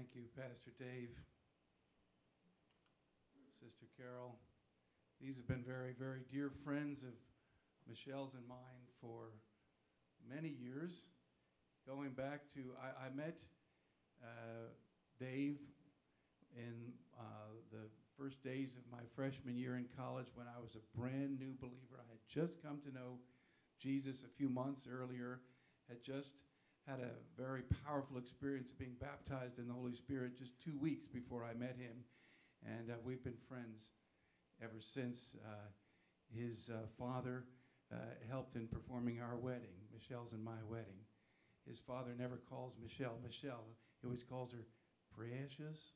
Thank you, Pastor Dave, Sister Carol. These have been very, very dear friends of Michelle's and mine for many years. Going back to, I met Dave in the first days of my freshman year in college when I was a brand new believer. I had just come to know Jesus a few months earlier, had just had a very powerful experience of being baptized in the Holy Spirit just 2 weeks before I met him. And we've been friends ever since. His father helped in performing our wedding, Michelle's and my wedding. His father never calls Michelle Michelle. He always calls her Precious.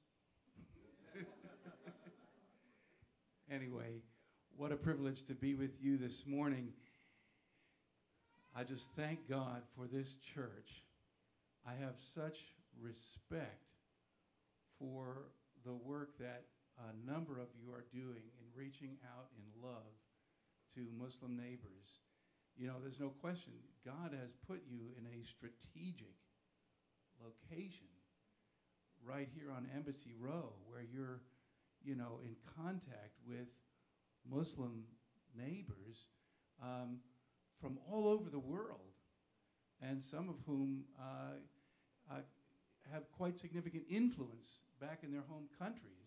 Anyway, what a privilege to be with you this morning. I just thank God for this church. I have such respect for the work that a number of you are doing in reaching out in love to Muslim neighbors. You know, there's no question, God has put you in a strategic location right here on Embassy Row where you're, you know, in contact with Muslim neighbors from all over the world, and some of whom have quite significant influence back in their home countries,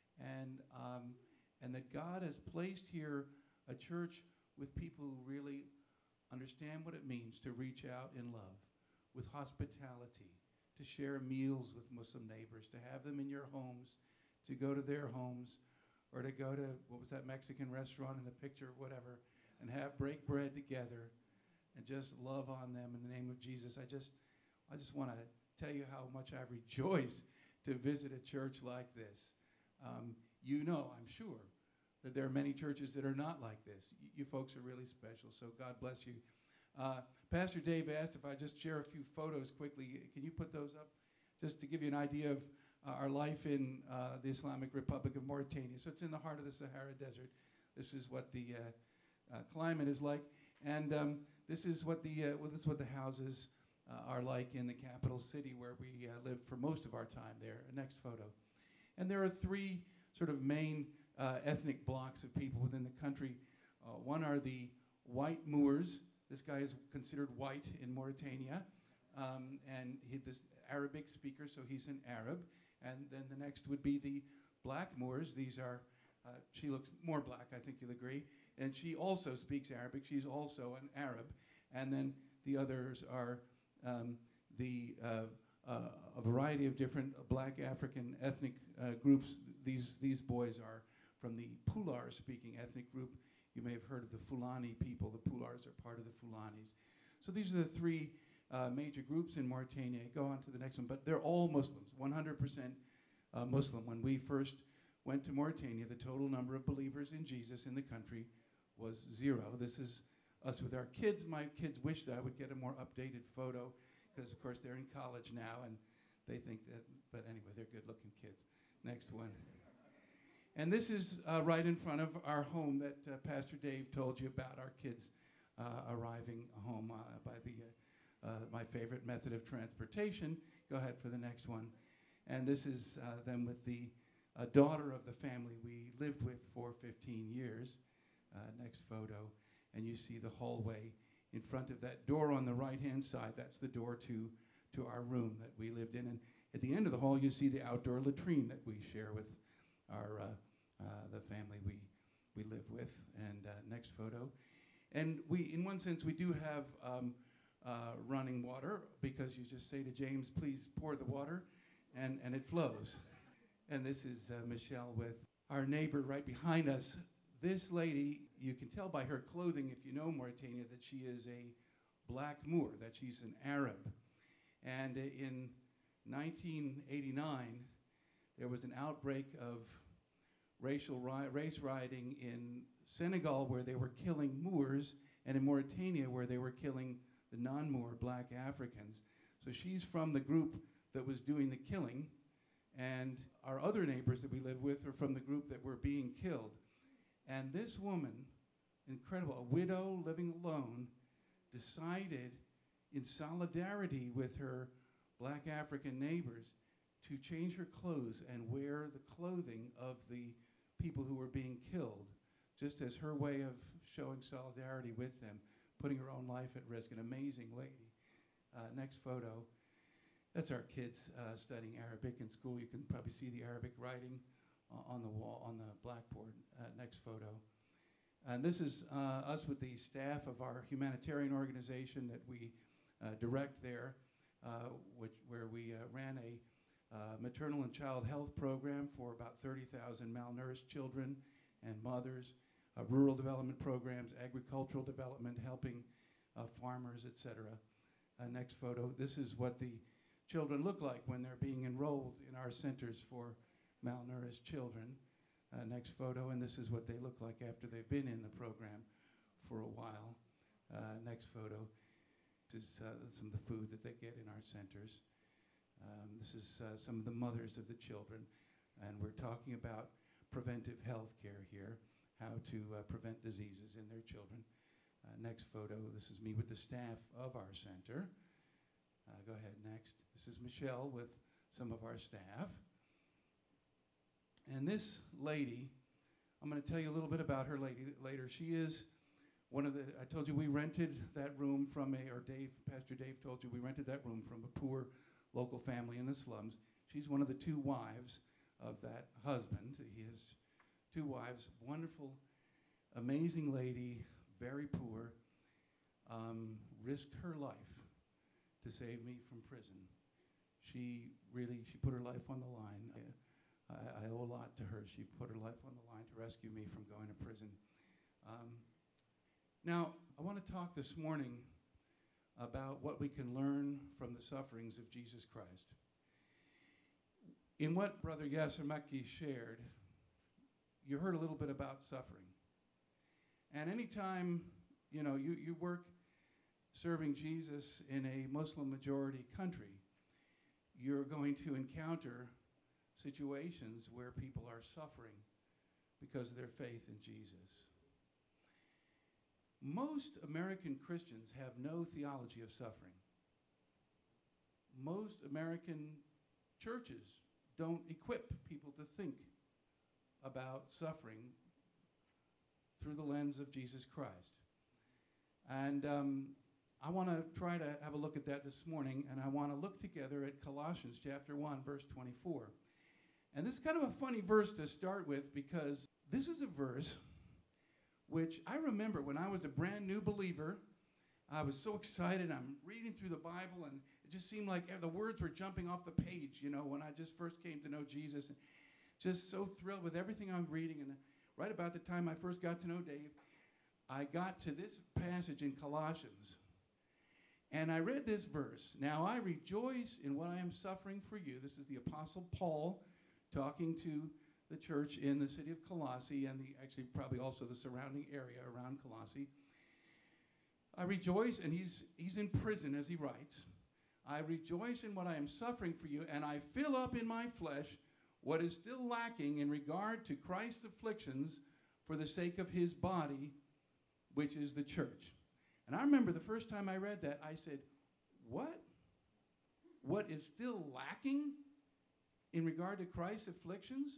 and that God has placed here a church with people who really understand what it means to reach out in love, with hospitality, to share meals with Muslim neighbors, to have them in your homes, to go to their homes, or to go to, what was that Mexican restaurant in the picture, whatever, and break bread together and just love on them in the name of Jesus. I just want to tell you how much I rejoice to visit a church like this. You know, I'm sure, that there are many churches that are not like this. You folks are really special, so God bless you. Pastor Dave asked if I just share a few photos quickly. Can you put those up? Just to give you an idea of our life in the Islamic Republic of Mauritania. So it's in the heart of the Sahara Desert. This is what the climate is like, and this is what the houses are like in the capital city where we lived for most of our time there. Next photo. And there are three sort of main ethnic blocks of people within the country. One are the white Moors. This guy is considered white in Mauritania, and this Arabic speaker, so he's an Arab. And then the next would be the black Moors. These are, she looks more black, I think you'll agree. And she also speaks Arabic. She's also an Arab. And then the others are a variety of different black African ethnic groups. These boys are from the Pular-speaking ethnic group. You may have heard of the Fulani people. The Pulars are part of the Fulanis. So these are the three major groups in Mauritania. Go on to the next one. But they're all Muslims, 100% Muslim. When we first went to Mauritania, the total number of believers in Jesus in the country was 0. This is us with our kids. My kids wish that I would get a more updated photo because, of course, they're in college now, and they think that, but anyway, they're good-looking kids. Next one. And this is right in front of our home that Pastor Dave told you about, our kids arriving home by my favorite method of transportation. Go ahead for the next one. And this is them with the daughter of the family we lived with for 15 years. Next photo. And you see the hallway in front of that door on the right-hand side. That's the door to our room that we lived in. And at the end of the hall, you see the outdoor latrine that we share with our the family we live with. And next photo. And we, in one sense, we do have running water because you just say to James, please pour the water, and it flows. And this is Michelle with our neighbor right behind us. This lady, you can tell by her clothing, if you know Mauritania, that she is a black Moor, that she's an Arab. And in 1989, there was an outbreak of race rioting in Senegal where they were killing Moors, and in Mauritania where they were killing the non-Moor black Africans. So she's from the group that was doing the killing, and our other neighbors that we live with are from the group that were being killed. And this woman, incredible, a widow living alone, decided in solidarity with her black African neighbors to change her clothes and wear the clothing of the people who were being killed, just as her way of showing solidarity with them, putting her own life at risk. An amazing lady. Next photo. That's our kids studying Arabic in school. You can probably see the Arabic writing on the wall, on the blackboard. Next photo. And this is us with the staff of our humanitarian organization that we direct there, where we ran a maternal and child health program for about 30,000 malnourished children and mothers, rural development programs, agricultural development, helping farmers, etc. Next photo. This is what the children look like when they're being enrolled in our centers for malnourished children. Next photo, and this is what they look like after they've been in the program for a while. Next photo. This is some of the food that they get in our centers. This is some of the mothers of the children, and we're talking about preventive health care here, how to prevent diseases in their children. Next photo, this is me with the staff of our center. Go ahead, next. This is Michelle with some of our staff. And this lady, I'm going to tell you a little bit about her later. She is one of the, I told you we rented that room from Pastor Dave told you we rented that room from a poor local family in the slums. She's one of the two wives of that husband. He has two wives, wonderful, amazing lady, very poor, risked her life to save me from prison. She put her life on the line. I owe a lot to her. She put her life on the line to rescue me from going to prison. Now, I want to talk this morning about what we can learn from the sufferings of Jesus Christ. In what Brother Yasser Makki shared, you heard a little bit about suffering. And anytime, you work serving Jesus in a Muslim-majority country, you're going to encounter situations where people are suffering because of their faith in Jesus. Most American Christians have no theology of suffering. Most American churches don't equip people to think about suffering through the lens of Jesus Christ. And I want to try to have a look at that this morning, and I want to look together at Colossians chapter 1, verse 24. And this is kind of a funny verse to start with, because this is a verse which I remember when I was a brand new believer. I was so excited. I'm reading through the Bible, and it just seemed like the words were jumping off the page, when I just first came to know Jesus. And just so thrilled with everything I was reading. And right about the time I first got to know Dave, I got to this passage in Colossians. And I read this verse. Now I rejoice in what I am suffering for you. This is the Apostle Paul talking to the church in the city of Colossae, and actually probably also the surrounding area around Colossae. I rejoice, and he's in prison as he writes. I rejoice in what I am suffering for you, and I fill up in my flesh what is still lacking in regard to Christ's afflictions for the sake of his body, which is the church. And I remember the first time I read that, I said, what? What is still lacking in regard to Christ's afflictions?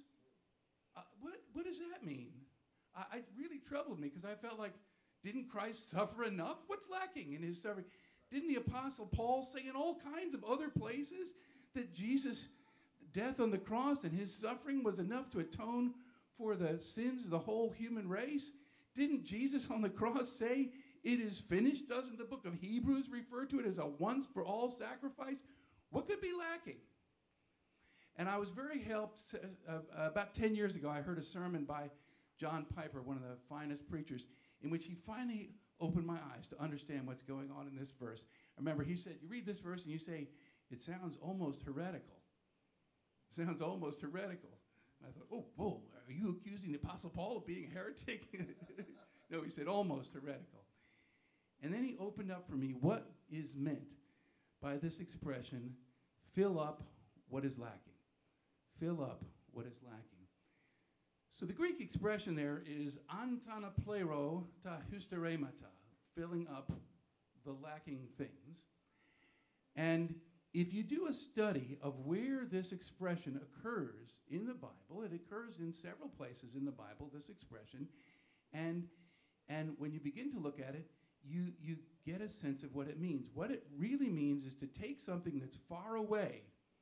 What does that mean? It really troubled me, because I felt like, didn't Christ suffer enough? What's lacking in his suffering? Didn't the Apostle Paul say in all kinds of other places that Jesus' death on the cross and his suffering was enough to atone for the sins of the whole human race? Didn't Jesus on the cross say, it is finished? Doesn't the book of Hebrews refer to it as a once-for-all sacrifice? What could be lacking? And I was very helped. About 10 years ago, I heard a sermon by John Piper, one of the finest preachers, in which he finally opened my eyes to understand what's going on in this verse. Remember, he said, you read this verse and you say, it sounds almost heretical. Sounds almost heretical. And I thought, whoa, are you accusing the Apostle Paul of being a heretic? No, he said almost heretical. And then he opened up for me what is meant by this expression, fill up what is lacking. Fill up what is lacking. So the Greek expression there is antanapleiro ta hysteremata, filling up the lacking things. And if you do a study of where this expression occurs in the Bible, it occurs in several places in the Bible, this expression, and when you begin to look at it, you get a sense of what it means. What it really means is to take something that's far away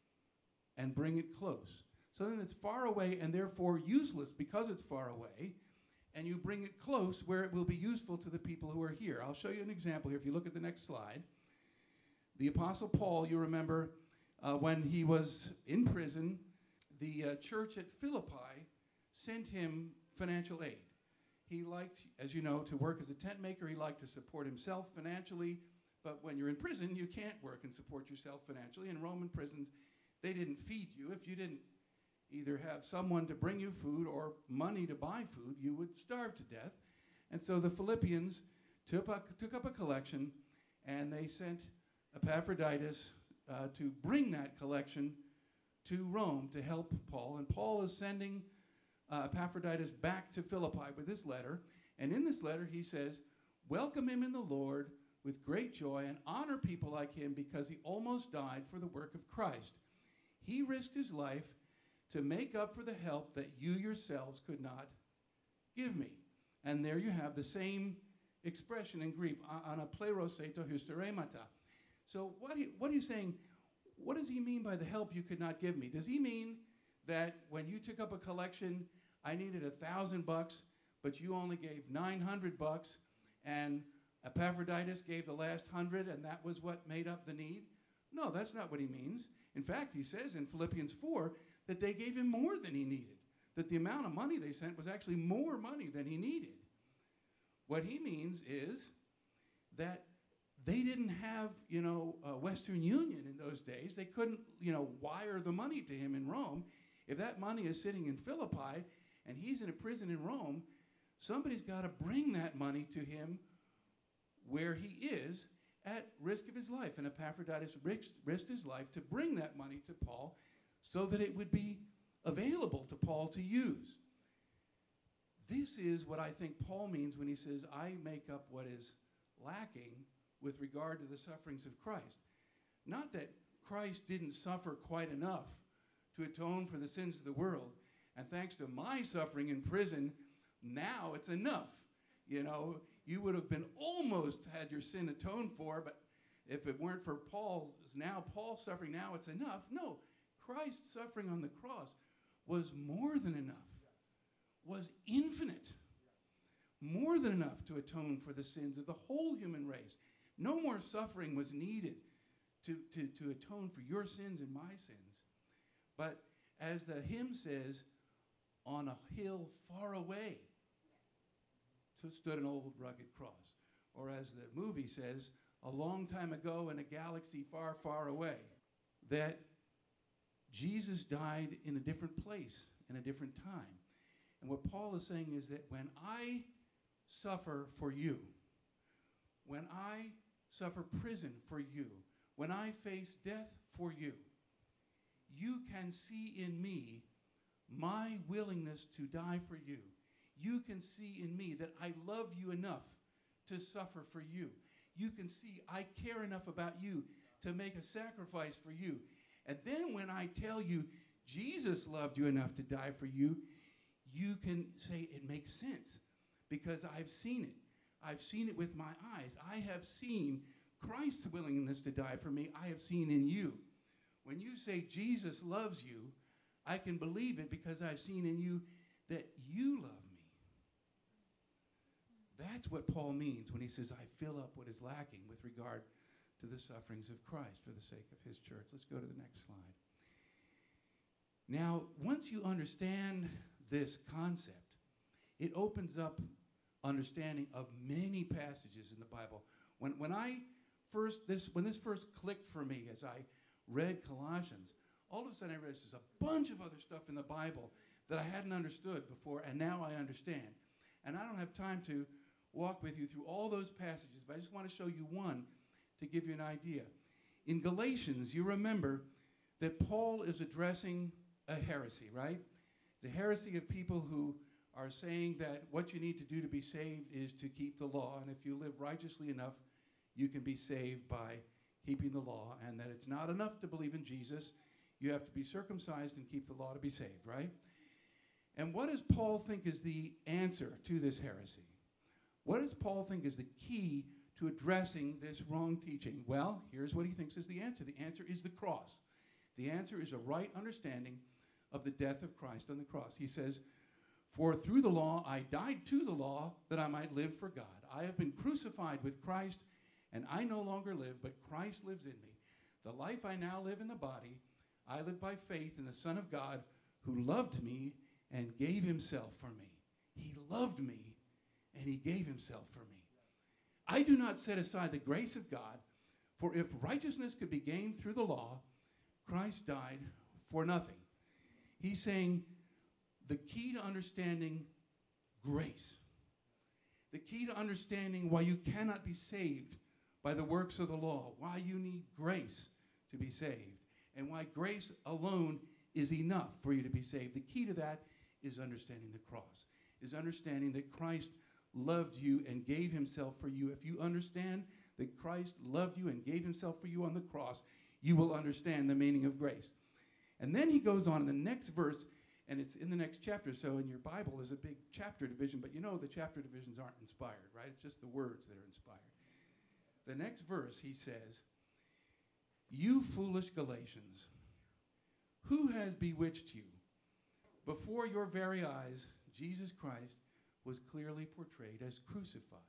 and bring it close. Something that's far away and therefore useless because it's far away, and you bring it close where it will be useful to the people who are here. I'll show you an example here. If you look at the next slide, the Apostle Paul, you remember, when he was in prison, the church at Philippi sent him financial aid. He liked, as you know, to work as a tent maker. He liked to support himself financially. But when you're in prison, you can't work and support yourself financially. In Roman prisons, they didn't feed you. If you didn't either have someone to bring you food or money to buy food, you would starve to death. And so the Philippians took up a collection, and they sent Epaphroditus to bring that collection to Rome to help Paul. And Paul is sending Epaphroditus back to Philippi with this letter. And in this letter, he says, welcome him in the Lord with great joy and honor people like him because he almost died for the work of Christ. He risked his life to make up for the help that you yourselves could not give me. And there you have the same expression in Greek, anapleroseto hysteremata. So what he's saying, what does he mean by the help you could not give me? Does he mean that when you took up a collection, I needed $1,000, but you only gave $900, and Epaphroditus gave the last 100, and that was what made up the need? No, that's not what he means. In fact, he says in Philippians 4 that they gave him more than he needed, that the amount of money they sent was actually more money than he needed. What he means is that they didn't have, Western Union in those days. They couldn't, wire the money to him in Rome. If that money is sitting in Philippi and he's in a prison in Rome, somebody's got to bring that money to him where he is at risk of his life. And Epaphroditus risked his life to bring that money to Paul so that it would be available to Paul to use. This is what I think Paul means when he says, I make up what is lacking with regard to the sufferings of Christ. Not that Christ didn't suffer quite enough to atone for the sins of the world, and thanks to my suffering in prison, now it's enough. You would have been almost had your sin atoned for, but if it weren't for Paul's suffering, now it's enough. No, Christ's suffering on the cross was more than enough, was infinite, more than enough to atone for the sins of the whole human race. No more suffering was needed to atone for your sins and my sins. But as the hymn says, on a hill far away stood an old rugged cross. Or as the movie says, a long time ago in a galaxy far, far away. That Jesus died in a different place, in a different time. And what Paul is saying is that when I suffer for you, when I suffer prison for you, when I face death for you, you can see in me my willingness to die for you. You can see in me that I love you enough to suffer for you. You can see I care enough about you to make a sacrifice for you. And then when I tell you Jesus loved you enough to die for you, you can say it makes sense because I've seen it. I've seen it with my eyes. I have seen Christ's willingness to die for me. I have seen in you. When you say Jesus loves you, I can believe it because I've seen in you that you love me. That's what Paul means when he says, I fill up what is lacking with regard to the sufferings of Christ for the sake of his church. Let's go to the next slide. Now, once you understand this concept, it opens up understanding of many passages in the Bible. When this first clicked for me as I read Colossians, all of a sudden I realized there's a bunch of other stuff in the Bible that I hadn't understood before, and now I understand. And I don't have time to walk with you through all those passages, but I just want to show you one to give you an idea. In Galatians, you remember that Paul is addressing a heresy, right? It's a heresy of people who are saying that what you need to do to be saved is to keep the law, and if you live righteously enough, you can be saved by keeping the law, and that it's not enough to believe in Jesus. You have to be circumcised and keep the law to be saved, right? And what does Paul think is the answer to this heresy? What does Paul think is the key to addressing this wrong teaching? Well, here's what he thinks is the answer. The answer is the cross. The answer is a right understanding of the death of Christ on the cross. He says, "For through the law I died to the law that I might live for God. I have been crucified with Christ, and I no longer live, but Christ lives in me. The life I now live in the body, I live by faith in the Son of God who loved me and gave himself for me." He loved me and he gave himself for me. "I do not set aside the grace of God, for if righteousness could be gained through the law, Christ died for nothing." He's saying the key to understanding grace, the key to understanding why you cannot be saved by the works of the law, why you need grace to be saved, and why grace alone is enough for you to be saved. The key to that is understanding the cross, is understanding that Christ loved you and gave himself for you. If you understand that Christ loved you and gave himself for you on the cross, you will understand the meaning of grace. And then he goes on in the next verse, and it's in the next chapter. So in your Bible, there's a big chapter division, but you know the chapter divisions aren't inspired, right? It's just the words that are inspired. The next verse, he says, "You foolish Galatians, who has bewitched you? Before your very eyes, Jesus Christ was clearly portrayed as crucified."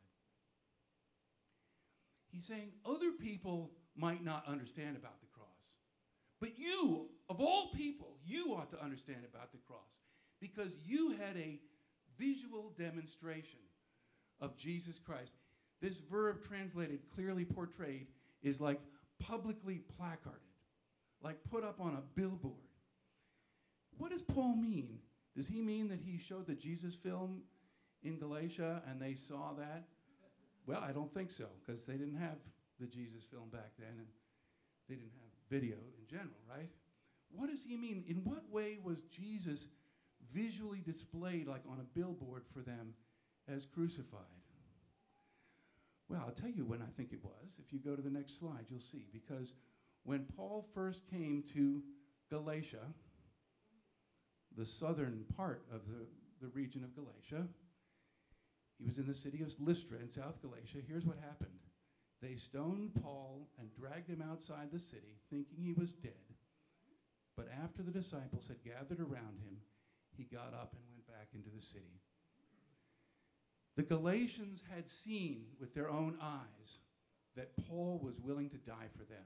He's saying other people might not understand about the cross, but you, of all people, you ought to understand about the cross because you had a visual demonstration of Jesus Christ. This verb translated clearly portrayed is like publicly placarded, like put up on a billboard. What does Paul mean? Does he mean that he showed the Jesus film in Galatia and they saw that? Well, I don't think so, because they didn't have the Jesus film back then, and they didn't have video in general, right? What does he mean? In what way was Jesus visually displayed like on a billboard for them as crucified? Well, I'll tell you when I think it was. If you go to the next slide, you'll see. Because when Paul first came to Galatia, the southern part of the region of Galatia, he was in the city of Lystra in South Galatia. Here's what happened. They stoned Paul and dragged him outside the city, thinking he was dead. But after the disciples had gathered around him, he got up and went back into the city. The Galatians had seen with their own eyes that Paul was willing to die for them.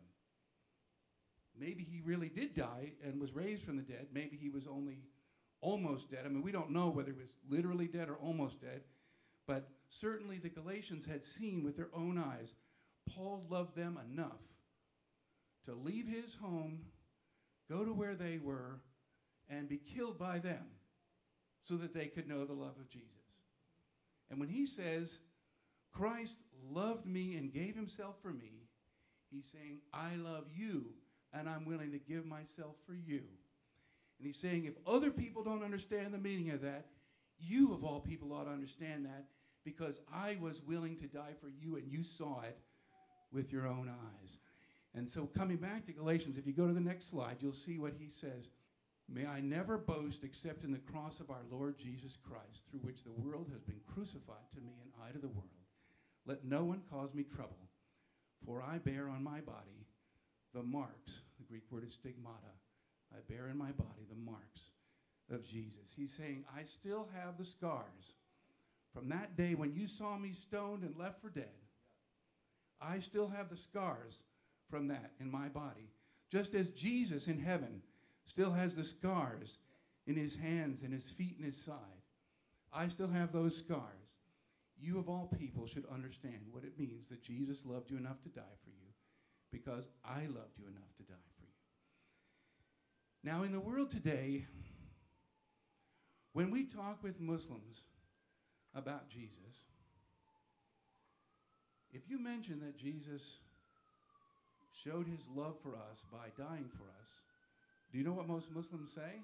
Maybe he really did die and was raised from the dead. Maybe he was only almost dead. I mean, we don't know whether he was literally dead or almost dead. But certainly the Galatians had seen with their own eyes Paul loved them enough to leave his home, go to where they were, and be killed by them so that they could know the love of Jesus. And when he says, Christ loved me and gave himself for me, he's saying, I love you, and I'm willing to give myself for you. And he's saying, if other people don't understand the meaning of that, you of all people ought to understand that, because I was willing to die for you, and you saw it with your own eyes. And so coming back to Galatians, if you go to the next slide, you'll see what he says. May I never boast except in the cross of our Lord Jesus Christ, through which the world has been crucified to me and I to the world. Let no one cause me trouble, for I bear on my body the marks, the Greek word is stigmata. I bear in my body the marks of Jesus. He's saying, I still have the scars from that day when you saw me stoned and left for dead. I still have the scars from that in my body. Just as Jesus in heaven still has the scars in his hands and his feet and his side. I still have those scars. You of all people should understand what it means that Jesus loved you enough to die for you, because I loved you enough to die for you. Now in the world today, when we talk with Muslims about Jesus, if you mention that Jesus showed his love for us by dying for us, do you know what most Muslims say?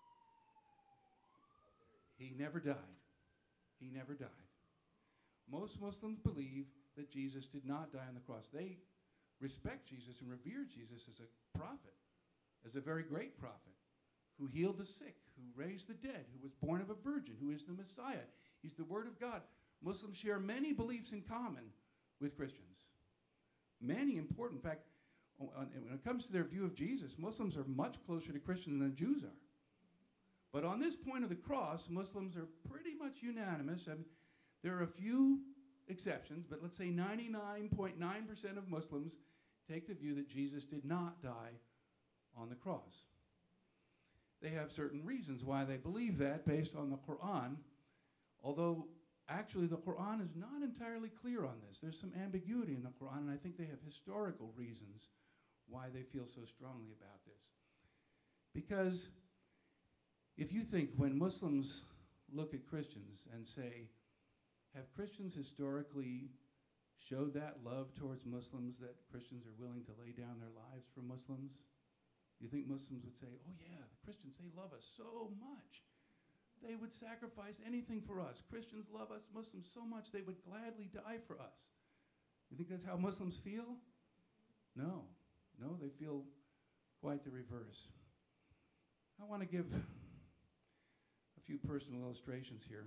He never died. He never died. Most Muslims believe that Jesus did not die on the cross. They respect Jesus and revere Jesus as a prophet, as a very great prophet, who healed the sick, who raised the dead, who was born of a virgin, who is the Messiah. He's the Word of God. Muslims share many beliefs in common with Christians. Many important. In fact, when it comes to their view of Jesus, Muslims are much closer to Christians than Jews are. But on this point of the cross, Muslims are pretty much unanimous. And there are a few exceptions, but let's say 99.9% of Muslims take the view that Jesus did not die on the cross. They have certain reasons why they believe that based on the Quran, although actually the Quran is not entirely clear on this. There's some ambiguity in the Quran, and I think they have historical reasons why they feel so strongly about this. Because if you think when Muslims look at Christians and say, have Christians historically showed that love towards Muslims that Christians are willing to lay down their lives for Muslims? You think Muslims would say, oh yeah, the Christians, they love us so much. They would sacrifice anything for us. Christians love us, Muslims, so much they would gladly die for us. You think that's how Muslims feel? No. No, they feel quite the reverse. I want to give a few personal illustrations here.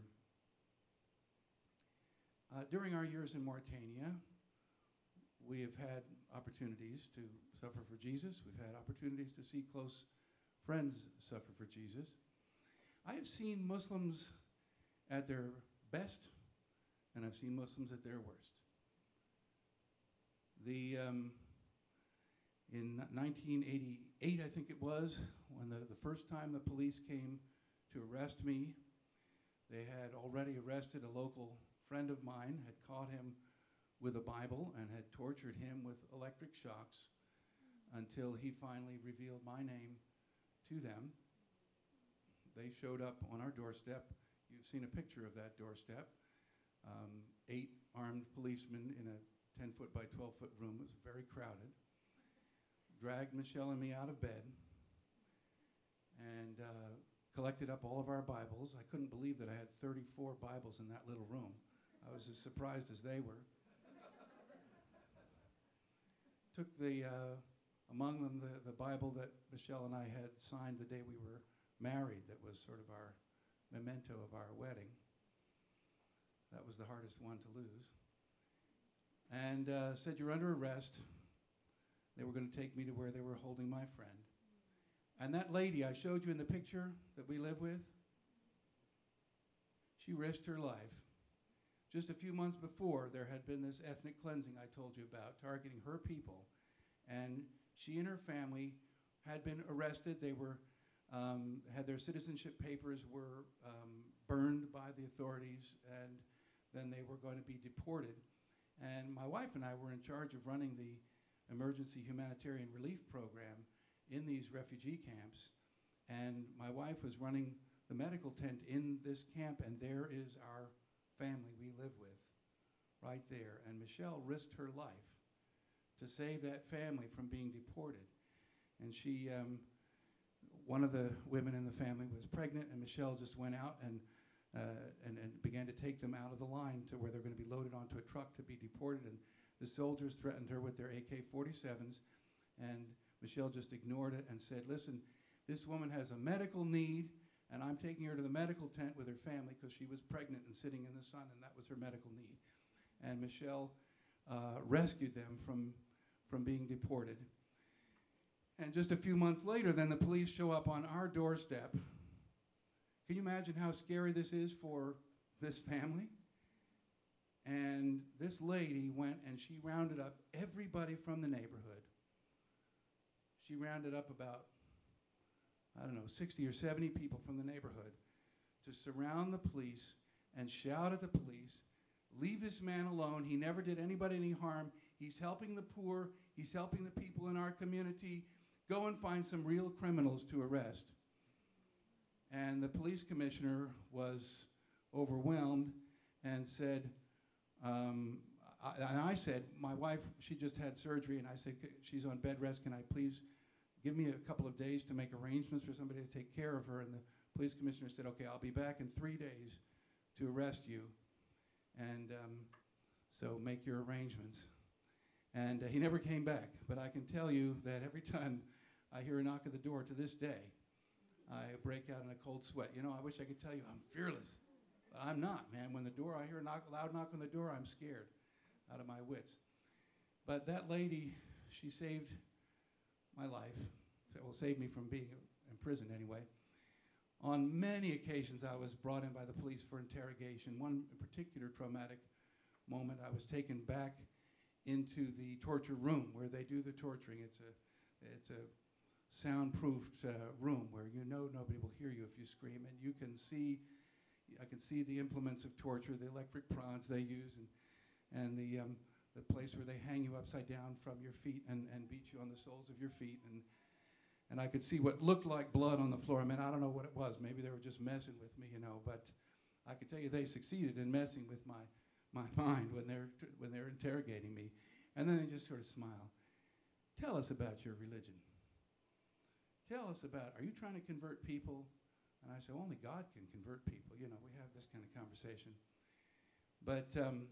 During our years in Mauritania, we have had opportunities to suffer for Jesus. We've had opportunities to see close friends suffer for Jesus. I have seen Muslims at their best, and I've seen Muslims at their worst. In 1988, I think it was, when the first time the police came to arrest me, they had already arrested a local friend of mine, had caught him with a Bible and had tortured him with electric shocks until he finally revealed my name to them. They showed up on our doorstep. You've seen a picture of that doorstep. 8 armed policemen in a 10-foot by 12-foot room. It was very crowded. Dragged Michelle and me out of bed and collected up all of our Bibles. I couldn't believe that I had 34 Bibles in that little room. I was as surprised as they were. Took among them the Bible that Michelle and I had signed the day we were married. That was sort of our memento of our wedding. That was the hardest one to lose. And said, you're under arrest. They were going to take me to where they were holding my friend. And that lady I showed you in the picture that we live with, she risked her life. Just a few months before, there had been this ethnic cleansing I told you about, targeting her people. And she and her family had been arrested. They were had their citizenship papers were burned by the authorities, and then they were going to be deported. And my wife and I were in charge of running the emergency humanitarian relief program in these refugee camps. And my wife was running the medical tent in this camp, and there is our family we live with right there. And Michelle risked her life to save that family from being deported. And she, one of the women in the family was pregnant, and Michelle just went out and began to take them out of the line to where they're going to be loaded onto a truck to be deported. And the soldiers threatened her with their AK-47s, and Michelle just ignored it and said, listen, this woman has a medical need, and I'm taking her to the medical tent with her family because she was pregnant and sitting in the sun, and that was her medical need. And Michelle rescued them from being deported. And just a few months later, then the police show up on our doorstep. Can you imagine how scary this is for this family? And this lady went and she rounded up everybody from the neighborhood. She rounded up about, 60 or 70 people from the neighborhood to surround the police and shout at the police, leave this man alone. He never did anybody any harm. He's helping the poor. He's helping the people in our community. Go and find some real criminals to arrest. And the police commissioner was overwhelmed and said, I said, my wife, she just had surgery, and I said, she's on bed rest. Can I please give me a couple of days to make arrangements for somebody to take care of her? And the police commissioner said, okay, I'll be back in 3 days to arrest you. And so make your arrangements. And he never came back. But I can tell you that every time I hear a knock at the door to this day, I break out in a cold sweat. You know, I wish I could tell you I'm fearless. But I'm not, man. When I hear a loud knock on the door, I'm scared out of my wits. But that lady, she saved my life. Well, saved me from being in prison anyway. On many occasions, I was brought in by the police for interrogation. One particular traumatic moment, I was taken back into the torture room where they do the torturing. It's a soundproofed room where you know nobody will hear you if you scream, and I can see the implements of torture, the electric prods they use, and the place where they hang you upside down from your feet and beat you on the soles of your feet, and I could see what looked like blood on the floor. I mean, I don't know what it was. Maybe they were just messing with me, but I could tell you they succeeded in messing with my mind when they're interrogating me. And then they just sort of smile. Tell us about your religion. Tell us about, are you trying to convert people? And I say, only God can convert people. You know, we have this kind of conversation. But,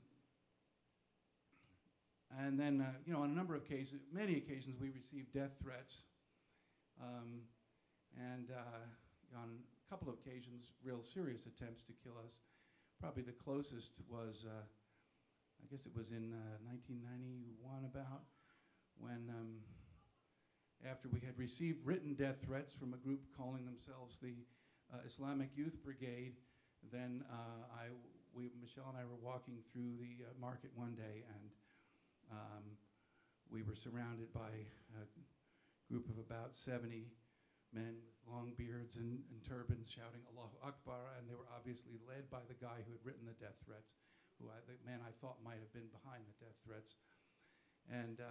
and then, on a number of cases, many occasions, we received death threats. And on a couple of occasions, real serious attempts to kill us. Probably the closest was, I guess it was in 1991 about, when after we had received written death threats from a group calling themselves the Islamic Youth Brigade, then Michelle and I were walking through the market one day, and we were surrounded by a group of about 70 men with long beards and turbans shouting Allahu Akbar, and they were obviously led by the guy who had written the death threats, the man I thought might have been behind the death threats. And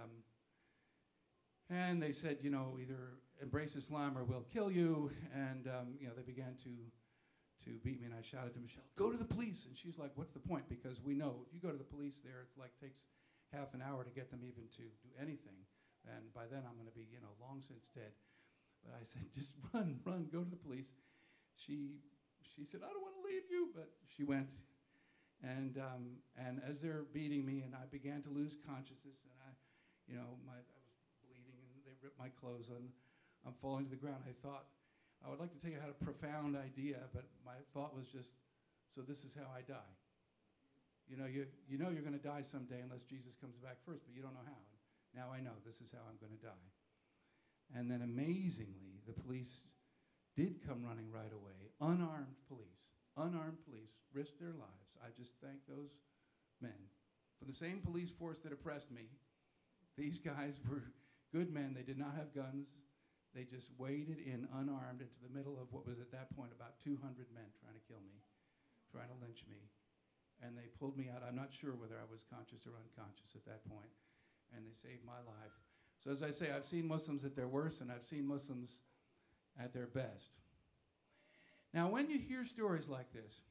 they said, either embrace Islam or we'll kill you. And they began to beat me, and I shouted to Michelle, go to the police. And she's like, what's the point? Because we know if you go to the police there, it's like takes half an hour to get them even to do anything. And by then I'm going to be, long since dead. But I said, just run, go to the police. She said, I don't want to leave you, but she went. And as they're beating me, and I began to lose consciousness, and I was bleeding, and they ripped my clothes on. I'm falling to the ground. I thought, I would like to tell you I had a profound idea, but my thought was just, so this is how I die. You know you're going to die someday unless Jesus comes back first, but you don't know how. Now I know this is how I'm going to die. And then amazingly, the police did come running right away. Unarmed police risked their lives. I just thank those men. For the same police force that oppressed me, these guys were good men. They did not have guns. They just waded in unarmed into the middle of what was at that point about 200 men trying to kill me, trying to lynch me. And they pulled me out. I'm not sure whether I was conscious or unconscious at that point. And they saved my life. So as I say, I've seen Muslims at their worst, and I've seen Muslims at their best. Now, when you hear stories like this,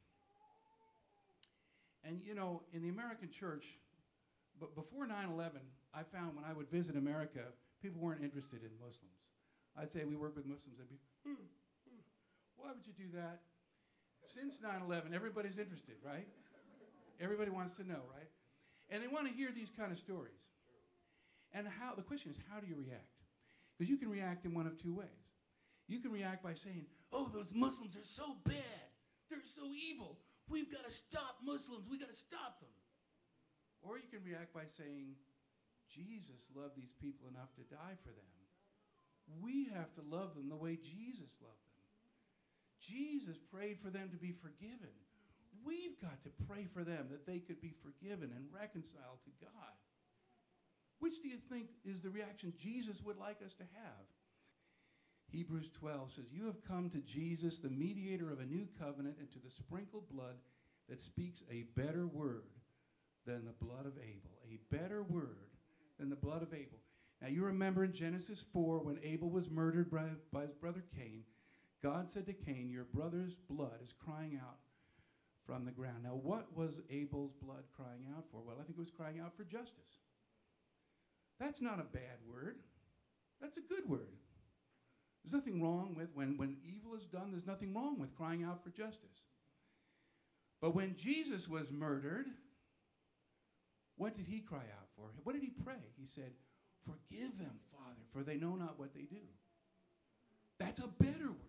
and in the American church, but before 9/11, I found when I would visit America, people weren't interested in Muslims. I'd say we work with Muslims. They'd be, why would you do that? Since 9/11, everybody's interested, right? Everybody wants to know, right? And they want to hear these kind of stories. And the question is, how do you react? Because you can react in one of two ways. You can react by saying, oh, those Muslims are so bad. They're so evil. We've got to stop Muslims. We've got to stop them. Or you can react by saying, Jesus loved these people enough to die for them. We have to love them the way Jesus loved them. Jesus prayed for them to be forgiven. We've got to pray for them that they could be forgiven and reconciled to God. Which do you think is the reaction Jesus would like us to have? Hebrews 12 says, you have come to Jesus, the mediator of a new covenant, and to the sprinkled blood that speaks a better word than the blood of Abel. A better word than the blood of Abel. Now you remember in Genesis 4 when Abel was murdered by his brother Cain, God said to Cain, your brother's blood is crying out from the ground. Now what was Abel's blood crying out for? Well, I think it was crying out for justice. That's not a bad word. That's a good word. There's nothing wrong with, when evil is done, there's nothing wrong with crying out for justice. But when Jesus was murdered, What did he cry out for? What did he pray? He said, forgive them, Father, for they know not what they do. That's a better word.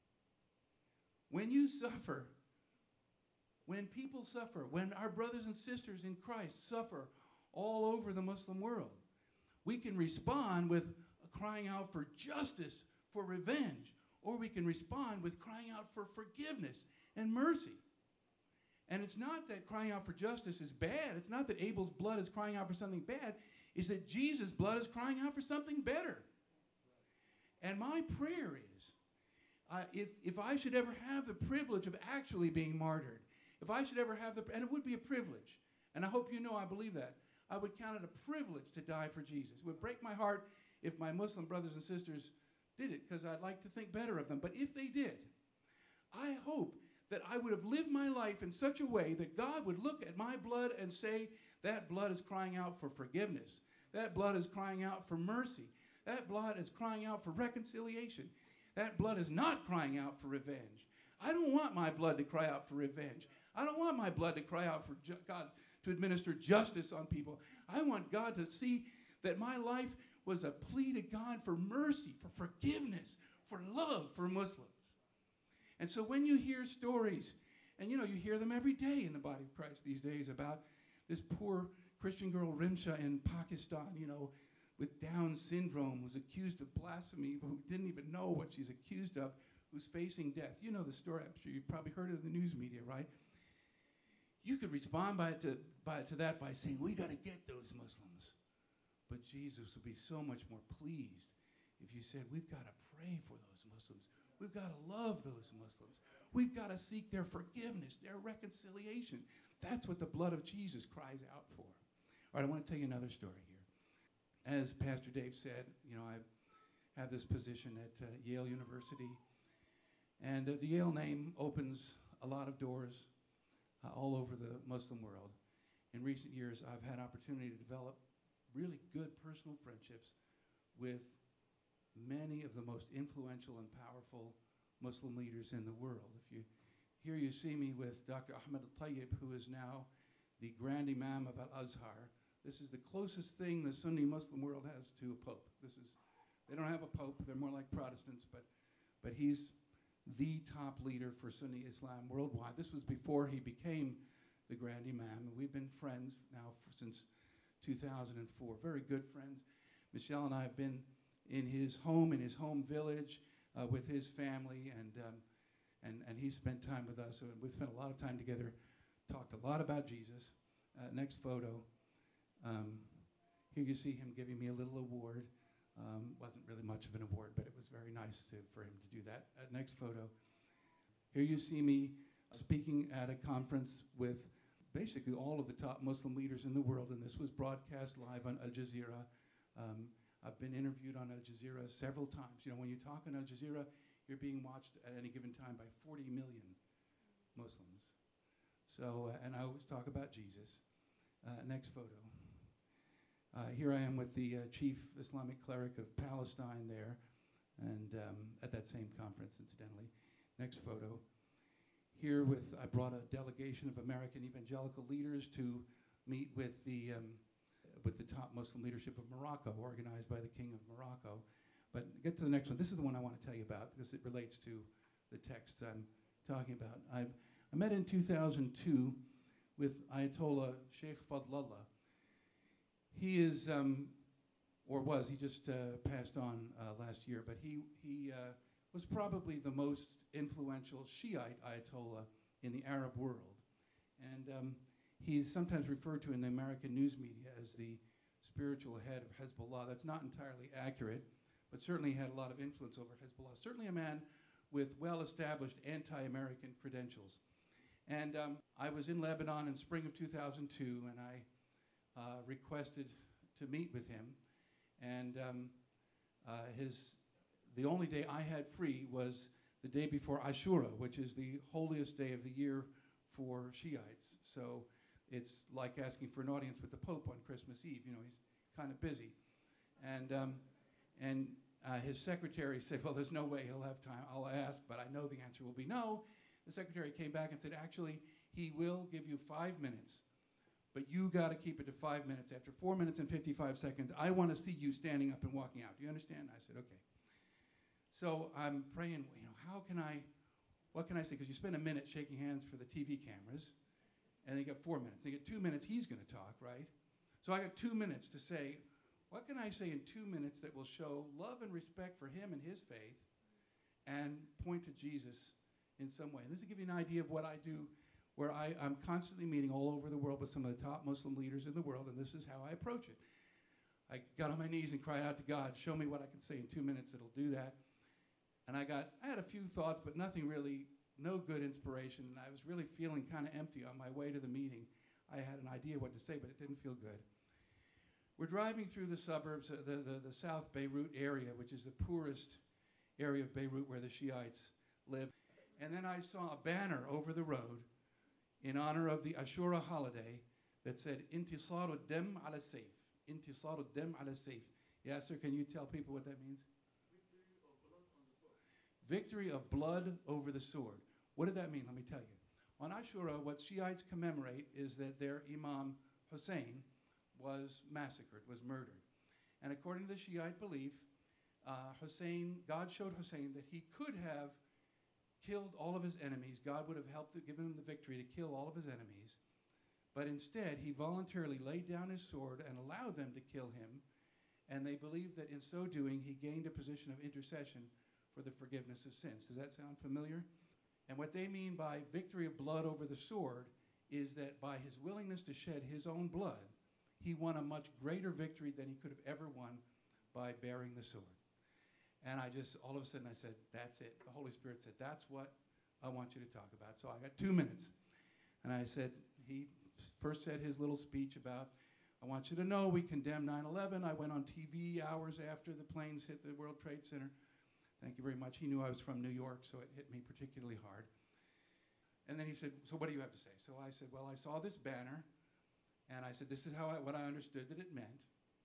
When you suffer, when people suffer, when our brothers and sisters in Christ suffer all over the Muslim world, we can respond with crying out for justice, for revenge, or we can respond with crying out for forgiveness and mercy. And it's not that crying out for justice is bad. It's not that Abel's blood is crying out for something bad. It's that Jesus' blood is crying out for something better. And my prayer is, if I should ever have the privilege of actually being martyred, if I should ever have and it would be a privilege, and I hope you know I believe that, I would count it a privilege to die for Jesus. It would break my heart if my Muslim brothers and sisters did it, because I'd like to think better of them. But if they did, I hope that I would have lived my life in such a way that God would look at my blood and say, that blood is crying out for forgiveness. That blood is crying out for mercy. That blood is crying out for reconciliation. That blood is not crying out for revenge. I don't want my blood to cry out for revenge. I don't want my blood to cry out for God to administer justice on people. I want God to see that my life was a plea to God for mercy, for forgiveness, for love for Muslims. And so when you hear stories, and you hear them every day in the body of Christ these days about this poor Christian girl, Rimsha, in Pakistan, with Down syndrome, who's accused of blasphemy, who didn't even know what she's accused of, who's facing death. You know the story. I'm sure you've probably heard it in the news media, right? You could respond to that by saying, we got to get those Muslims. But Jesus would be so much more pleased if you said, we've got to pray for those Muslims. We've got to love those Muslims. We've got to seek their forgiveness, their reconciliation. That's what the blood of Jesus cries out for. All right, I want to tell you another story here. As Pastor Dave said, I have this position at Yale University. And the Yale name opens a lot of doors all over the Muslim world. In recent years, I've had opportunity to develop really good personal friendships with many of the most influential and powerful Muslim leaders in the world. Here you see me with Dr. Ahmed al-Tayyib, who is now the Grand Imam of Al-Azhar. This is the closest thing the Sunni Muslim world has to a pope. They don't have a pope, they're more like Protestants, but he's the top leader for Sunni Islam worldwide. This was before he became the Grand Imam, and we've been friends now since 2004, very good friends. Michelle and I have been in his home village, with his family, and he spent time with us. So we've spent a lot of time together, talked a lot about Jesus. Next photo. Here you see him giving me a little award. Wasn't really much of an award, but it was very nice for him to do that. Next photo. Here you see me speaking at a conference with basically all of the top Muslim leaders in the world, and this was broadcast live on Al Jazeera. I've been interviewed on Al Jazeera several times. When you talk on Al Jazeera, you're being watched at any given time by 40 million Muslims. So, and I always talk about Jesus. Next photo. Here I am with the chief Islamic cleric of Palestine there, and at that same conference, incidentally. Next photo. Here I brought a delegation of American evangelical leaders to meet with the top Muslim leadership of Morocco, organized by the King of Morocco. But get to the next one. This is the one I want to tell you about because it relates to the text I'm talking about. I met in 2002 with Ayatollah Sheikh Fadlallah. He is, he just passed on last year, but he was probably the most influential Shiite Ayatollah in the Arab world. And he's sometimes referred to in the American news media as the spiritual head of Hezbollah. That's not entirely accurate, but certainly had a lot of influence over Hezbollah. Certainly a man with well-established anti-American credentials. And I was in Lebanon in spring of 2002, and I requested to meet with him. And the only day I had free was the day before Ashura, which is the holiest day of the year for Shiites. So it's like asking for an audience with the Pope on Christmas Eve. He's kind of busy. And his secretary said, well, there's no way he'll have time. I'll ask, but I know the answer will be no. The secretary came back and said, actually, he will give you 5 minutes but you got to keep it to 5 minutes. After 4 minutes and 55 seconds, I want to see you standing up and walking out. Do you understand? I said, okay. So I'm praying, what can I say? Because you spend a minute shaking hands for the TV cameras, and they got 4 minutes. They get 2 minutes, he's going to talk, right? So I got 2 minutes to say, what can I say in 2 minutes that will show love and respect for him and his faith and point to Jesus in some way? And this will give you an idea of what I do, where I'm constantly meeting all over the world with some of the top Muslim leaders in the world, and this is how I approach it. I got on my knees and cried out to God, show me what I can say in 2 minutes that'll do that. And I had a few thoughts, but nothing really, no good inspiration, and I was really feeling kind of empty on my way to the meeting. I had an idea what to say, but it didn't feel good. We're driving through the suburbs, the South Beirut area, which is the poorest area of Beirut where the Shiites live. And then I saw a banner over the road in honor of the Ashura holiday that said, Intisaru dem ala sayf. Intisaru dem ala sayf. Yes, sir, can you tell people what that means? Victory of blood over the sword. What did that mean? Let me tell you. On Ashura, what Shiites commemorate is that their Imam Hussein was massacred, was murdered. And according to the Shiite belief, God showed Hussein that he could have killed all of his enemies. God would have helped to give him the victory to kill all of his enemies. But instead, he voluntarily laid down his sword and allowed them to kill him. And they believe that in so doing, he gained a position of intercession for the forgiveness of sins. Does that sound familiar? And what they mean by victory of blood over the sword is that by his willingness to shed his own blood, he won a much greater victory than he could have ever won by bearing the sword. And all of a sudden I said, that's it. The Holy Spirit said, that's what I want you to talk about. So I got 2 minutes. And I said, he first said his little speech about, I want you to know we condemn 9/11. I went on TV hours after the planes hit the World Trade Center. Thank you very much. He knew I was from New York, so it hit me particularly hard. And then he said, so what do you have to say? So I said, well, I saw this banner, and I said, this is what I understood that it meant.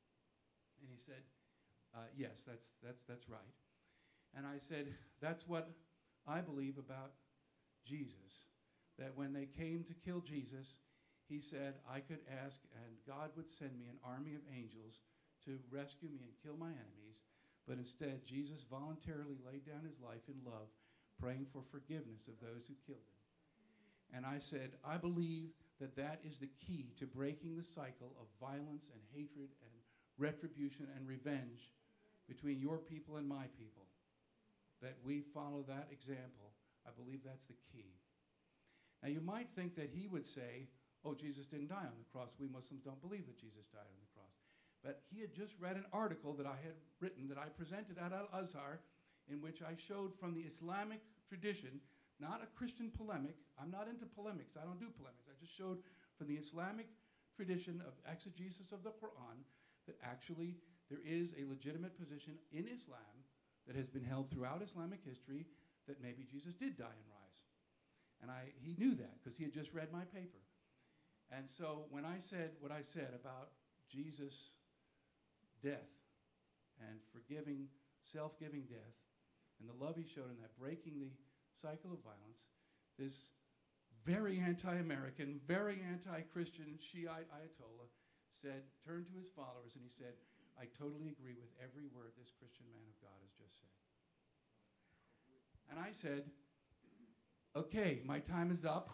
And he said, yes, that's right. And I said, that's what I believe about Jesus, that when they came to kill Jesus, he said, I could ask, and God would send me an army of angels to rescue me and kill my enemies. But instead, Jesus voluntarily laid down his life in love, praying for forgiveness of those who killed him. And I said, I believe that that is the key to breaking the cycle of violence and hatred and retribution and revenge between your people and my people, that we follow that example. I believe that's the key. Now, you might think that he would say, oh, Jesus didn't die on the cross. We Muslims don't believe that Jesus died on the cross. But he had just read an article that I had written that I presented at Al-Azhar, in which I showed from the Islamic tradition, not a Christian polemic. I'm not into polemics. I don't do polemics. I just showed from the Islamic tradition of exegesis of the Quran that actually there is a legitimate position in Islam that has been held throughout Islamic history that maybe Jesus did die and rise. And he knew that because he had just read my paper. And so when I said what I said about Jesus' death and forgiving, self-giving death, and the love he showed in that, breaking the cycle of violence, this very anti-American, very anti-Christian Shiite Ayatollah turned to his followers and he said, I totally agree with every word this Christian man of God has just said. And I said, okay, my time is up.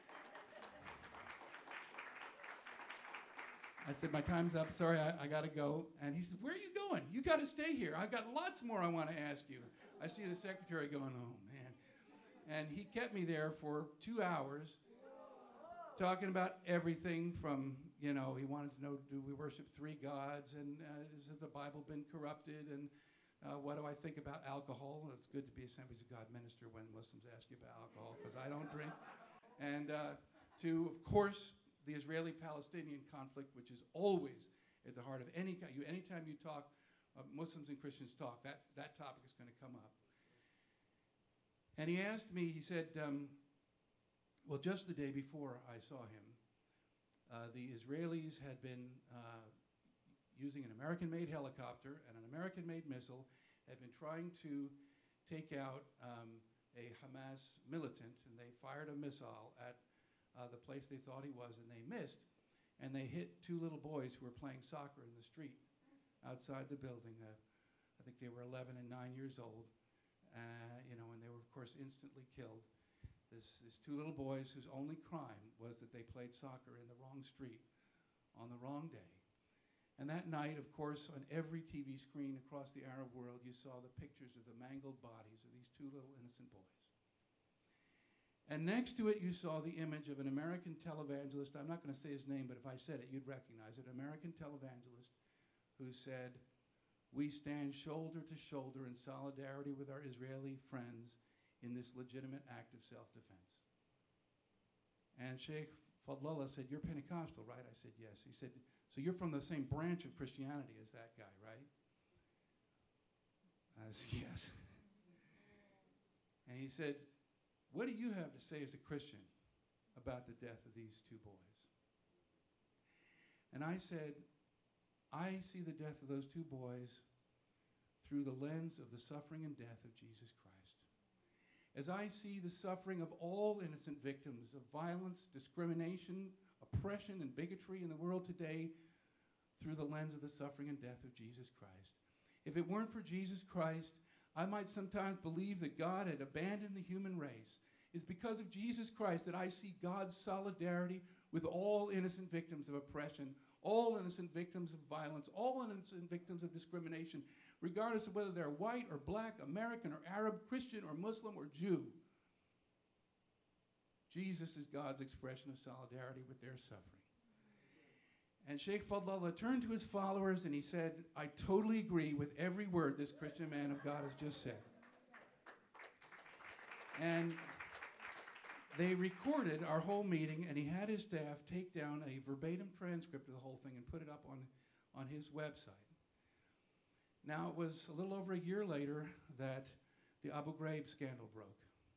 I said, my time's up. Sorry, I got to go. And he said, where are you going? You got to stay here. I've got lots more I want to ask you. I see the secretary going, oh, man. And he kept me there for 2 hours talking about everything from, he wanted to know, do we worship 3 gods? And has the Bible been corrupted? And what do I think about alcohol? It's good to be Assemblies of God minister when Muslims ask you about alcohol, because I don't drink. And to, of course, the Israeli-Palestinian conflict, which is always at the heart of anytime you talk, Muslims and Christians talk, that topic is going to come up. And he asked me, he said, well, just the day before I saw him, the Israelis had been using an American-made helicopter and an American-made missile, had been trying to take out a Hamas militant, and they fired a missile at the place they thought he was, and they missed. and they hit two little boys who were playing soccer in the street outside the building. I think they were 11 and 9 years old, and they were, of course, instantly killed. These two little boys whose only crime was that they played soccer in the wrong street on the wrong day. And that night, of course, on every TV screen across the Arab world, you saw the pictures of the mangled bodies of these two little innocent boys. And next to it, you saw the image of an American televangelist. I'm not going to say his name, but if I said it, you'd recognize it. American televangelist who said, "We stand shoulder to shoulder in solidarity with our Israeli friends in this legitimate act of self-defense." And Sheikh Fadlallah said, "You're Pentecostal, right?" I said, "Yes." He said, "So you're from the same branch of Christianity as that guy, right?" I said, "Yes." And he said, "What do you have to say as a Christian about the death of these two boys?" And I said, "I see the death of those two boys through the lens of the suffering and death of Jesus Christ. As I see the suffering of all innocent victims of violence, discrimination, oppression, and bigotry in the world today through the lens of the suffering and death of Jesus Christ. If it weren't for Jesus Christ, I might sometimes believe that God had abandoned the human race. It's because of Jesus Christ that I see God's solidarity with all innocent victims of oppression, all innocent victims of violence, all innocent victims of discrimination, regardless of whether they're white or black, American or Arab, Christian or Muslim or Jew. Jesus is God's expression of solidarity with their suffering." And Sheikh Fadlallah turned to his followers and he said, "I totally agree with every word this Christian man of God has just said." And they recorded our whole meeting, and he had his staff take down a verbatim transcript of the whole thing and put it up on his website. Now, it was a little over a year later that the Abu Ghraib scandal broke.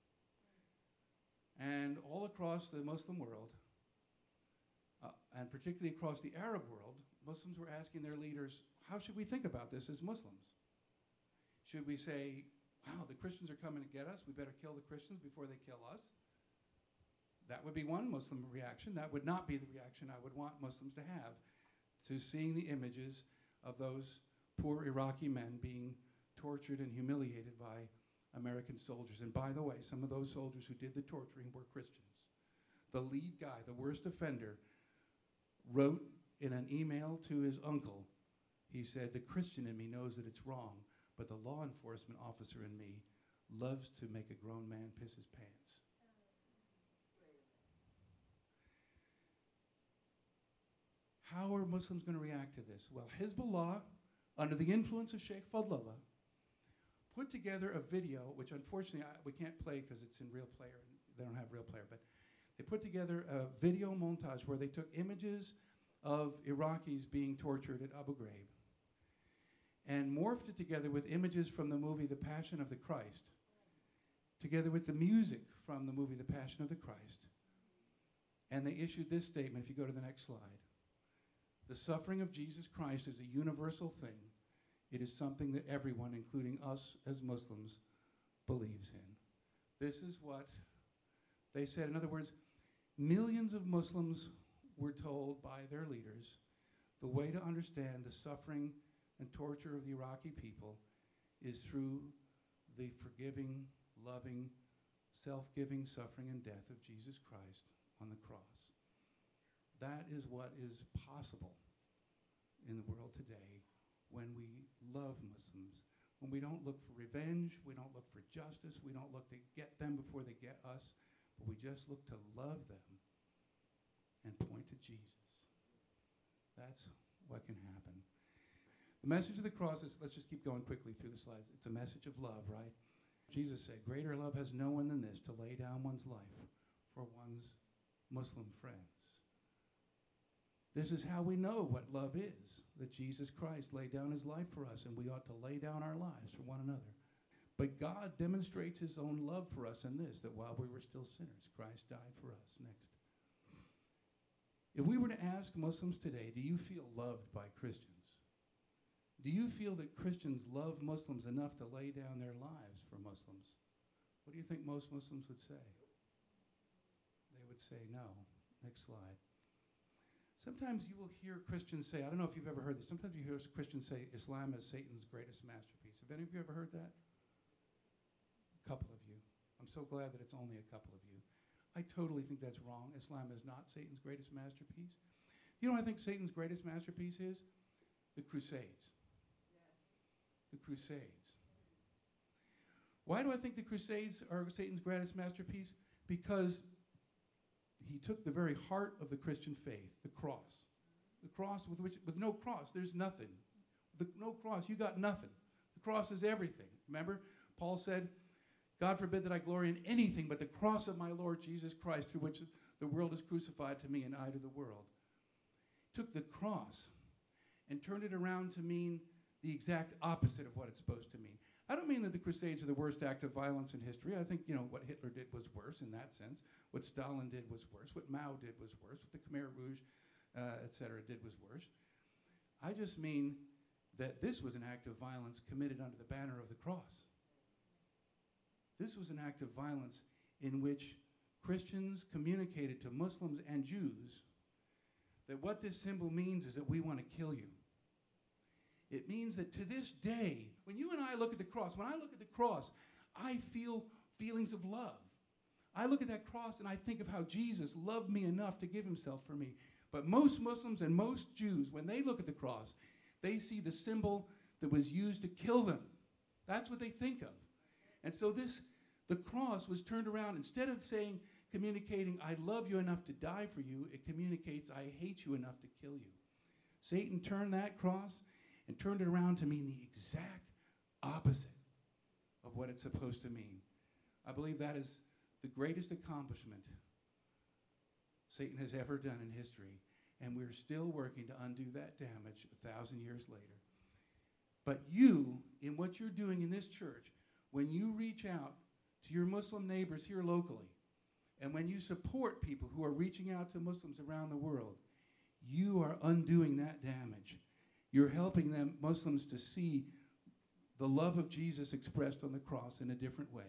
And all across the Muslim world, and particularly across the Arab world, Muslims were asking their leaders, how should we think about this as Muslims? Should we say, wow, the Christians are coming to get us, we better kill the Christians before they kill us? That would be one Muslim reaction. That would not be the reaction I would want Muslims to have to seeing the images of those poor Iraqi men being tortured and humiliated by American soldiers. And by the way, some of those soldiers who did the torturing were Christians. The lead guy, the worst offender, wrote in an email to his uncle, he said, "The Christian in me knows that it's wrong, but the law enforcement officer in me loves to make a grown man piss his pants." How are Muslims going to react to this? Well, Hezbollah, under the influence of Sheikh Fadlallah, put together a video, which unfortunately we can't play because it's in Real Player, and they don't have Real Player, but they put together a video montage where they took images of Iraqis being tortured at Abu Ghraib and morphed it together with images from the movie The Passion of the Christ, together with the music from the movie The Passion of the Christ. And they issued this statement, if you go to the next slide. "The suffering of Jesus Christ is a universal thing. It is something that everyone, including us as Muslims, believes in." This is what they said. In other words, millions of Muslims were told by their leaders the way to understand the suffering and torture of the Iraqi people is through the forgiving, loving, self-giving suffering and death of Jesus Christ on the cross. That is what is possible in the world today when we love Muslims, when we don't look for revenge, we don't look for justice, we don't look to get them before they get us, but we just look to love them and point to Jesus. That's what can happen. The message of the cross is, let's just keep going quickly through the slides. It's a message of love, right? Jesus said, "Greater love has no one than this, to lay down one's life for one's Muslim friends." This is how we know what love is, that Jesus Christ laid down his life for us, and we ought to lay down our lives for one another. But God demonstrates his own love for us in this, that while we were still sinners, Christ died for us. Next. If we were to ask Muslims today, do you feel loved by Christians? Do you feel that Christians love Muslims enough to lay down their lives for Muslims? What do you think most Muslims would say? They would say no. Next slide. Sometimes you will hear Christians say, I don't know if you've ever heard this, sometimes you hear Christians say Islam is Satan's greatest masterpiece. Have any of you ever heard that? A couple of you. I'm so glad that it's only a couple of you. I totally think that's wrong. Islam is not Satan's greatest masterpiece. You know what I think Satan's greatest masterpiece is? The Crusades. The Crusades. Why do I think the Crusades are Satan's greatest masterpiece? Because he took the very heart of the Christian faith, the cross. The cross with no cross, there's nothing. With no cross, you got nothing. The cross is everything. Remember, Paul said, God forbid that I glory in anything but the cross of my Lord Jesus Christ, through which the world is crucified to me and I to the world. Took the cross and turned it around to mean the exact opposite of what it's supposed to mean. I don't mean that the Crusades are the worst act of violence in history. I think, what Hitler did was worse in that sense. What Stalin did was worse. What Mao did was worse. What the Khmer Rouge, et cetera, did was worse. I just mean that this was an act of violence committed under the banner of the cross. This was an act of violence in which Christians communicated to Muslims and Jews that what this symbol means is that we want to kill you. It means that to this day, when you and I look at the cross, when I look at the cross, I feel feelings of love. I look at that cross and I think of how Jesus loved me enough to give himself for me. But most Muslims and most Jews, when they look at the cross, they see the symbol that was used to kill them. That's what they think of. And so the cross was turned around. Instead of communicating, I love you enough to die for you, it communicates, I hate you enough to kill you. Satan turned that cross and turned it around to mean the exact opposite of what it's supposed to mean. I believe that is the greatest accomplishment Satan has ever done in history, and we're still working to undo that damage 1,000 years later. But you, in what you're doing in this church, when you reach out to your Muslim neighbors here locally, and when you support people who are reaching out to Muslims around the world, you are undoing that damage. You're helping them, Muslims, to see the love of Jesus expressed on the cross in a different way.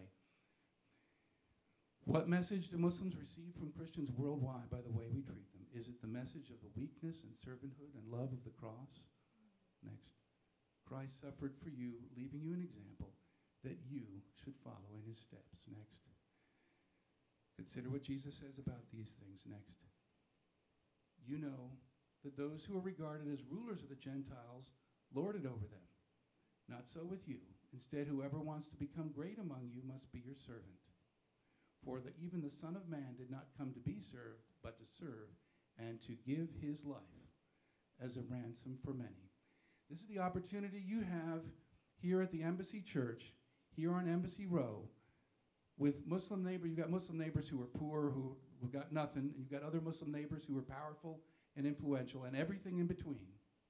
What message do Muslims receive from Christians worldwide by the way we treat them? Is it the message of the weakness and servanthood and love of the cross? Next. Christ suffered for you, leaving you an example that you should follow in his steps. Next. Consider what Jesus says about these things. Next. You know that those who are regarded as rulers of the Gentiles lord it over them. Not so with you. Instead, whoever wants to become great among you must be your servant. For even the Son of Man did not come to be served, but to serve, and to give his life as a ransom for many. This is the opportunity you have here at the Embassy Church, here on Embassy Row, with Muslim neighbors. You've got Muslim neighbors who are poor, who've got nothing, and you've got other Muslim neighbors who are powerful and influential, and everything in between.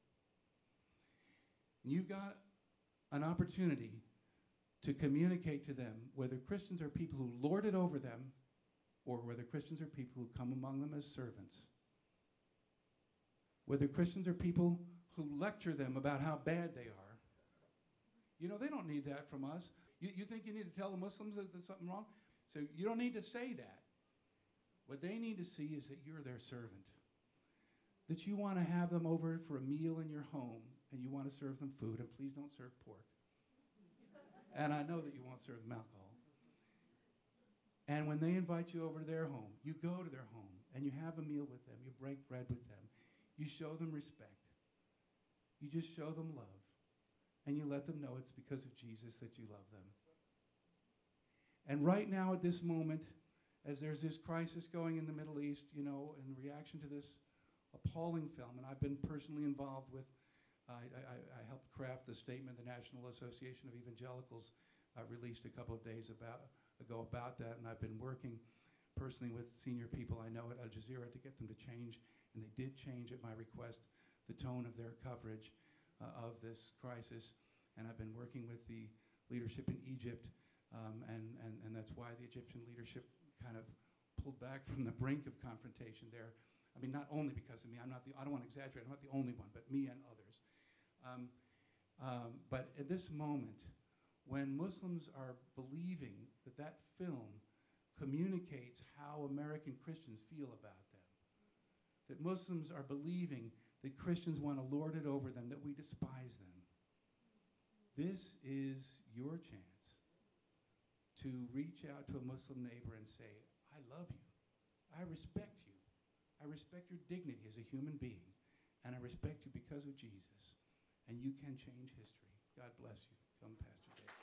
And you've got an opportunity to communicate to them whether Christians are people who lord it over them or whether Christians are people who come among them as servants. Whether Christians are people who lecture them about how bad they are. They don't need that from us. You think you need to tell the Muslims that there's something wrong? So you don't need to say that. What they need to see is that you're their servant. That you want to have them over for a meal in your home and you want to serve them food, and please don't serve pork. And I know that you won't serve them alcohol. And when they invite you over to their home, you go to their home and you have a meal with them. You break bread with them. You show them respect. You just show them love. And you let them know it's because of Jesus that you love them. And right now at this moment, as there's this crisis going in the Middle East, in reaction to this appalling film, and I've been personally involved with, I helped craft the statement the National Association of Evangelicals released a couple of days ago about that, and I've been working personally with senior people I know at Al Jazeera to get them to change, and they did change at my request the tone of their coverage of this crisis, and I've been working with the leadership in Egypt, and that's why the Egyptian leadership kind of pulled back from the brink of confrontation there. I mean, not only because of me, I don't want to exaggerate, I'm not the only one, but me and others. But at this moment, when Muslims are believing that film communicates how American Christians feel about them, that Muslims are believing that Christians want to lord it over them, that we despise them. This is your chance to reach out to a Muslim neighbor and say, I love you. I respect you. I respect your dignity as a human being. And I respect you because of Jesus. And you can change history. God bless you. Come, Pastor Dave.